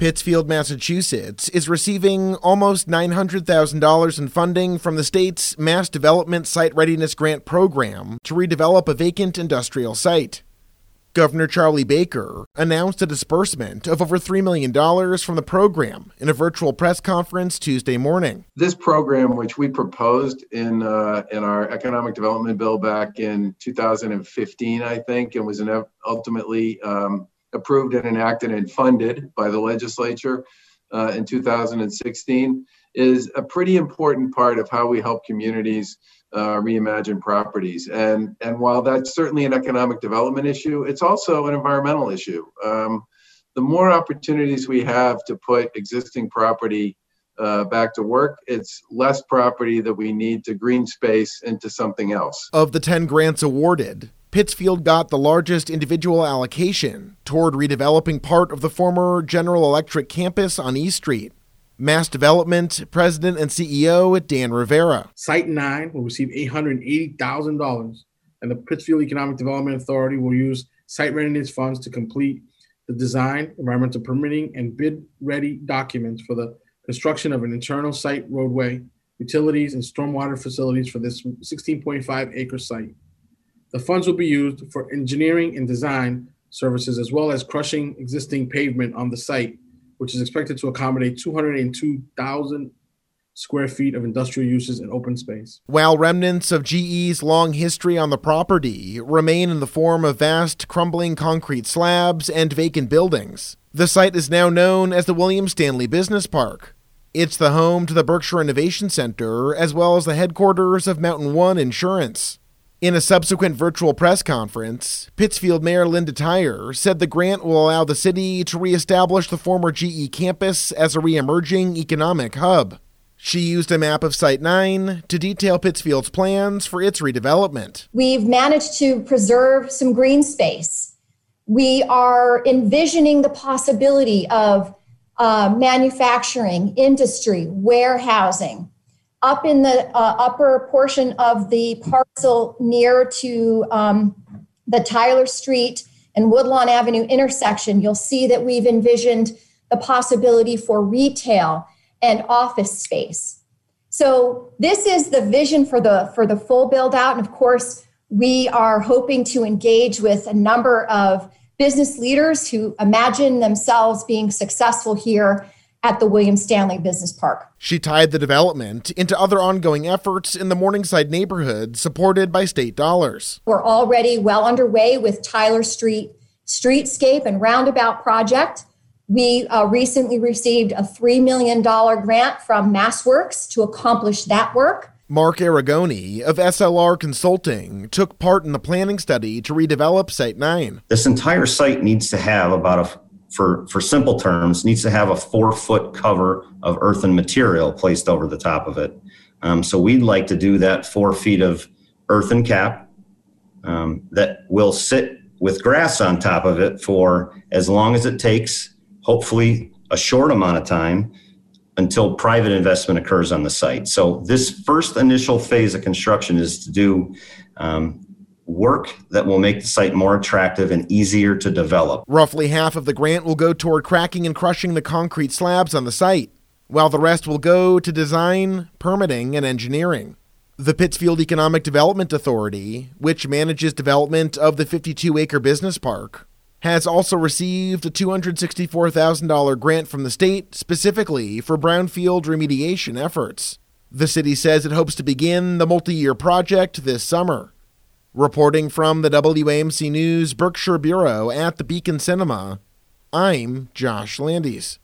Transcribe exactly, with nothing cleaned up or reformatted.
Pittsfield, Massachusetts, is receiving almost nine hundred thousand dollars in funding from the state's Mass Development Site Readiness Grant program to redevelop a vacant industrial site. Governor Charlie Baker announced a disbursement of over three million dollars from the program in a virtual press conference Tuesday morning. This program, which we proposed in uh, in our economic development bill back in two thousand fifteen, I think, and was ultimately um, approved and enacted and funded by the legislature uh, in two thousand sixteen, is a pretty important part of how we help communities uh, reimagine properties. And, and while that's certainly an economic development issue, it's also an environmental issue. Um, the more opportunities we have to put existing property uh, back to work, it's less property that we need to green space into something else. Of the ten grants awarded, Pittsfield got the largest individual allocation toward redeveloping part of the former General Electric campus on East Street. Mass Development President and C E O Dan Rivera. Site nine will receive eight hundred eighty thousand dollars, and the Pittsfield Economic Development Authority will use site readiness funds to complete the design, environmental permitting, and bid-ready documents for the construction of an internal site roadway, utilities, and stormwater facilities for this sixteen point five acre site. The funds will be used for engineering and design services, as well as crushing existing pavement on the site, which is expected to accommodate two hundred two thousand square feet of industrial uses and open space. While remnants of G E's long history on the property remain in the form of vast crumbling concrete slabs and vacant buildings, the site is now known as the William Stanley Business Park. It's the home to the Berkshire Innovation Center, as well as the headquarters of Mountain One Insurance. In a subsequent virtual press conference, Pittsfield Mayor Linda Tyer said the grant will allow the city to reestablish the former G E campus as a re-emerging economic hub. She used a map of Site nine to detail Pittsfield's plans for its redevelopment. We've managed to preserve some green space. We are envisioning the possibility of uh, manufacturing, industry, warehousing. Up in the uh, upper portion of the parcel near to um, the Tyler Street and Woodlawn Avenue intersection, you'll see that we've envisioned the possibility for retail and office space. So this is the vision for the for the full build out. And of course, we are hoping to engage with a number of business leaders who imagine themselves being successful here at the William Stanley Business Park. She tied the development into other ongoing efforts in the Morningside neighborhood supported by state dollars. We're already well underway with Tyler Street Streetscape and Roundabout Project. We uh, recently received a three million dollars grant from MassWorks to accomplish that work. Mark Aragoni of S L R Consulting took part in the planning study to redevelop Site nine. This entire site needs to have about a For, for simple terms, needs to have a four-foot cover of earthen material placed over the top of it. Um, so we'd like to do that four feet of earthen cap um, that will sit with grass on top of it for as long as it takes, hopefully a short amount of time, until private investment occurs on the site. So this first initial phase of construction is to do um, work that will make the site more attractive and easier to develop. Roughly half of the grant will go toward cracking and crushing the concrete slabs on the site, while the rest will go to design, permitting, and engineering. The Pittsfield Economic Development Authority, which manages development of the fifty-two acre business park, has also received a two hundred sixty-four thousand dollars grant from the state specifically for brownfield remediation efforts. The city says it hopes to begin the multi-year project this summer. Reporting from the W A M C News Berkshire Bureau at the Beacon Cinema, I'm Josh Landis.